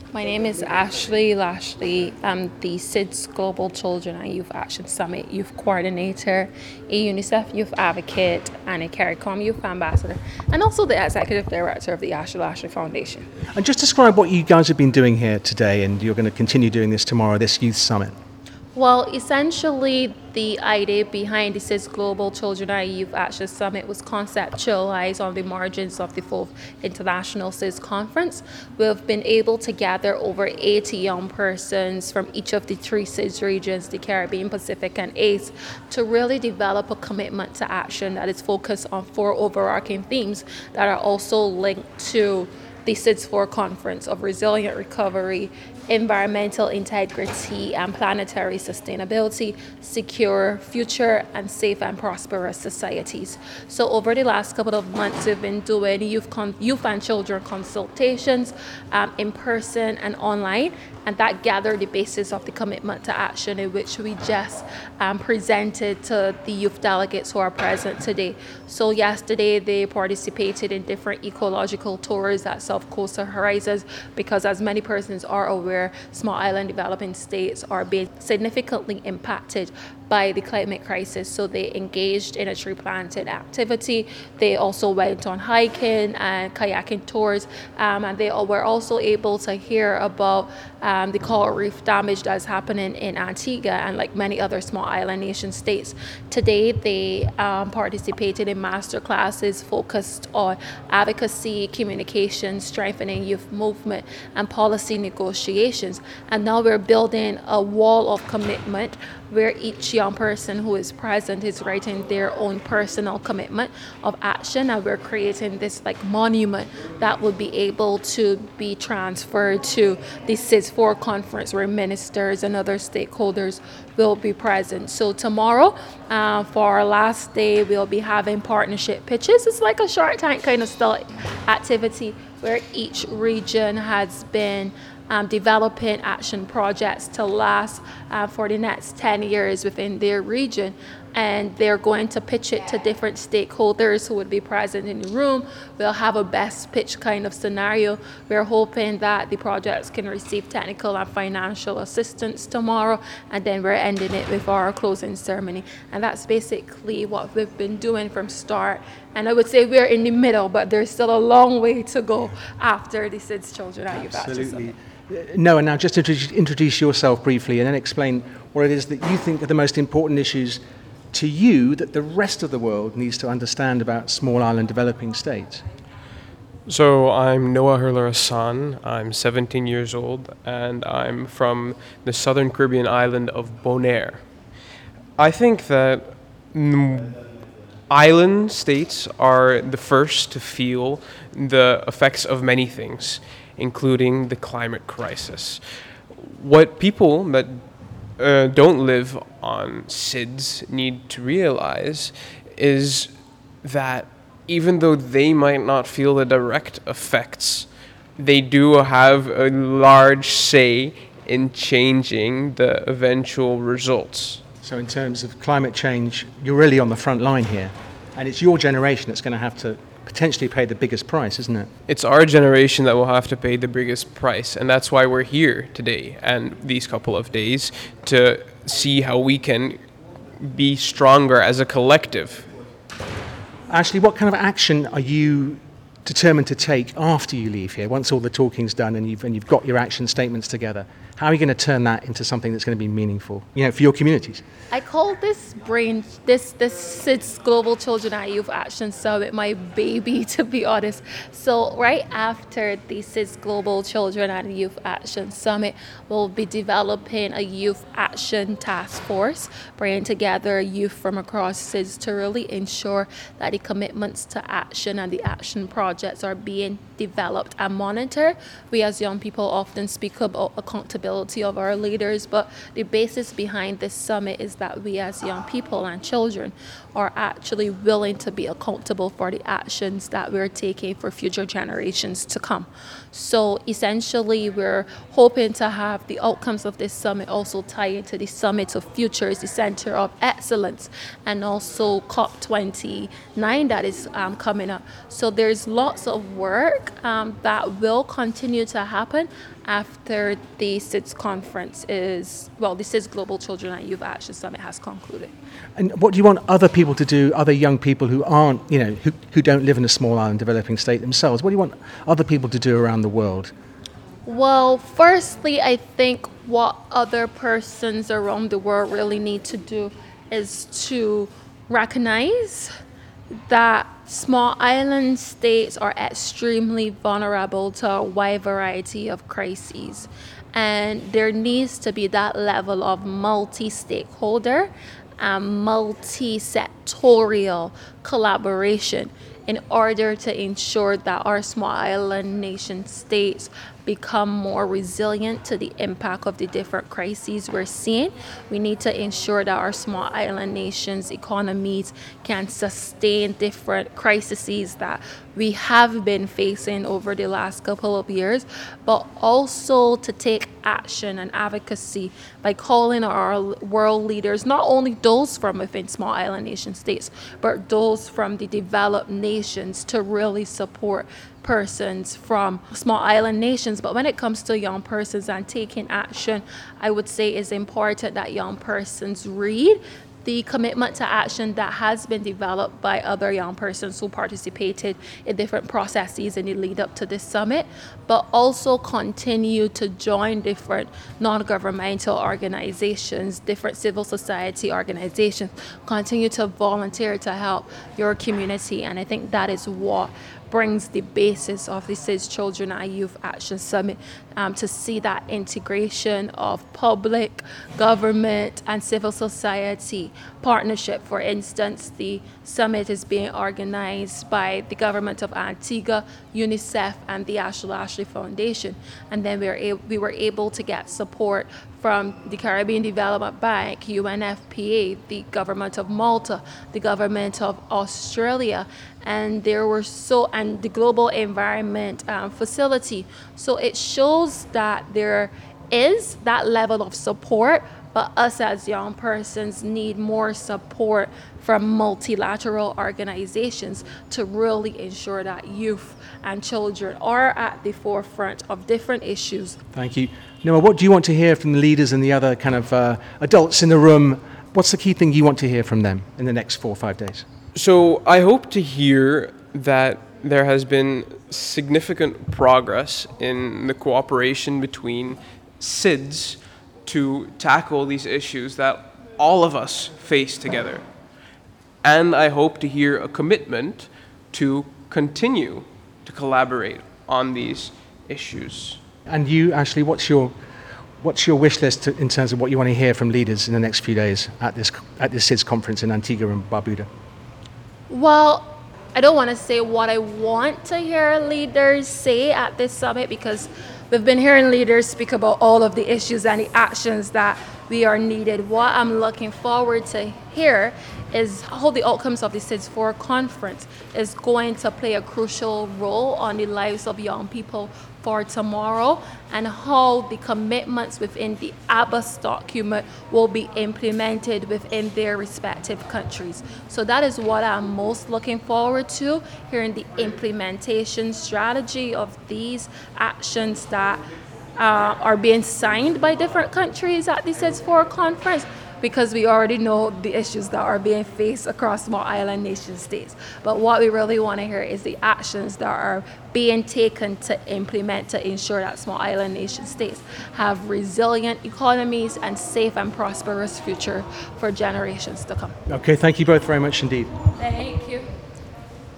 My name is Ashley Lashley. I'm the SIDS Global Children and Youth Action Summit Youth Coordinator, a UNICEF Youth Advocate, and a CARICOM Youth Ambassador, and also the Executive Director of the Ashley Lashley Foundation. And just describe what you guys have been doing here today, and you're going to continue doing this tomorrow, this youth summit. Well, essentially, the idea behind the SIDS Global Children and Youth Action Summit was conceptualized on the margins of the 4th International SIDS Conference. We've been able to gather over 80 young persons from each of the 3 SIDS regions, the Caribbean, Pacific, and ACE, to really develop a commitment to action that is focused on 4 overarching themes that are also linked to the SIDS 4 conference of resilient recovery, environmental integrity, and planetary sustainability, secure future, and safe and prosperous societies. So over the last couple of months, we've been doing youth and children consultations in person and online, and that gathered the basis of the commitment to action in which we just presented to the youth delegates who are present today. So yesterday, they participated in different ecological tours at South Coastal Horizons because, as many persons are aware, small island developing states are being significantly impacted by the climate crisis. So they engaged in a tree planting activity. They also went on hiking and kayaking tours, and they were also able to hear about the coral reef damage that's happening in Antigua and like many other small island nation states. Today, they participated in master classes focused on advocacy, communication, strengthening youth movement, and policy negotiations. And now we're building a wall of commitment where each young person who is present is writing their own personal commitment of action, and we're creating this like monument that will be able to be transferred to the SIDS 4 conference where ministers and other stakeholders will be present. So tomorrow, for our last day, we'll be having partnership pitches. It's like a Shark Tank kind of style activity where each region has been developing action projects to last for the next 10 years within their region. And they're going to pitch it to different stakeholders who would be present in the room. We'll have a best pitch kind of scenario. We're hoping that the projects can receive technical and financial assistance tomorrow, and then we're ending it with our closing ceremony. And that's basically what we've been doing from start. And I would say we're in the middle, but there's still a long way to go after the SIDS Children and Youth Action Summit. Noah, now just introduce yourself briefly and then explain what it is that you think are the most important issues to you that the rest of the world needs to understand about small island developing states. So I'm Noah Hurler Hassan. I'm 17 years old, and I'm from the southern Caribbean island of Bonaire. I think that island states are the first to feel the effects of many things, including the climate crisis. What people that don't live on SIDS need to realize is that even though they might not feel the direct effects, they do have a large say in changing the eventual results. So in terms of climate change, you're really on the front line here, and it's your generation that's going to have to potentially pay the biggest price, isn't it? It's our generation that will have to pay the biggest price, and that's why we're here today and these couple of days to see how we can be stronger as a collective. Ashley, what kind of action are you determined to take after you leave here, once all the talking's done and you've got your action statements together? How are you going to turn that into something that's going to be meaningful, for your communities? I call this SIDS Global Children and Youth Action Summit my baby, to be honest. So right after the SIDS Global Children and Youth Action Summit, we'll be developing a youth action task force, bringing together youth from across SIDS to really ensure that the commitments to action and the action projects are being developed and monitored. We as young people often speak about accountability of our leaders, but the basis behind this summit is that we as young people and children are actually willing to be accountable for the actions that we're taking for future generations to come. So essentially, we're hoping to have the outcomes of this summit also tie into the Summit of Futures, the Center of Excellence, and also COP29 that is coming up. So there's lots of work work that will continue to happen after the SIDS conference the SIDS Global Children and Youth Action Summit has concluded. And what do you want other people to do, other young people who aren't, who don't live in a small island developing state themselves? What do you want other people to do around the world? Well, firstly, I think what other persons around the world really need to do is to recognize that small island states are extremely vulnerable to a wide variety of crises. And there needs to be that level of multi-stakeholder and multi-sectorial collaboration in order to ensure that our small island nation states become more resilient to the impact of the different crises we're seeing. We need to ensure that our small island nations' economies can sustain different crises that we have been facing over the last couple of years, but also to take action and advocacy by calling our world leaders, not only those from within small island nation states, but those from the developed nations, to really support persons from small island nations. But when it comes to young persons and taking action, I would say it's important that young persons read the commitment to action that has been developed by other young persons who participated in different processes in the lead up to this summit, but also continue to join different non-governmental organizations, different civil society organizations, continue to volunteer to help your community. And I think that is what brings the basis of the SIDS Children and Youth Action Summit, to see that integration of public, government, and civil society partnership. For instance, the summit is being organized by the government of Antigua, UNICEF, and the Ashla Ashley Foundation. And then we were able to get support from the Caribbean Development Bank, UNFPA, the government of Malta, the government of Australia, and the Global Environment Facility. So it shows that there is that level of support, but us as young persons need more support from multilateral organizations to really ensure that youth and children are at the forefront of different issues. Thank you. Noah, what do you want to hear from the leaders and the other kind of adults in the room? What's the key thing you want to hear from them in the next 4 or 5 days? So I hope to hear that there has been significant progress in the cooperation between SIDS to tackle these issues that all of us face together. And I hope to hear a commitment to continue to collaborate on these issues. And you, Ashley, what's your wish list in terms of what you want to hear from leaders in the next few days at this SIDS conference in Antigua and Barbuda? Well, I don't want to say what I want to hear leaders say at this summit, because we've been hearing leaders speak about all of the issues and the actions that we are needed. What I'm looking forward to hear is how the outcomes of the SIDS 4 conference is going to play a crucial role on the lives of young people for tomorrow, and how the commitments within the ABBAS document will be implemented within their respective countries. So that is what I'm most looking forward to, hearing the implementation strategy of these actions that are being signed by different countries at the SIDS 4 conference, because we already know the issues that are being faced across small island nation states. But what we really want to hear is the actions that are being taken to implement to ensure that small island nation states have resilient economies and safe and prosperous future for generations to come. Okay, thank you both very much indeed. Thank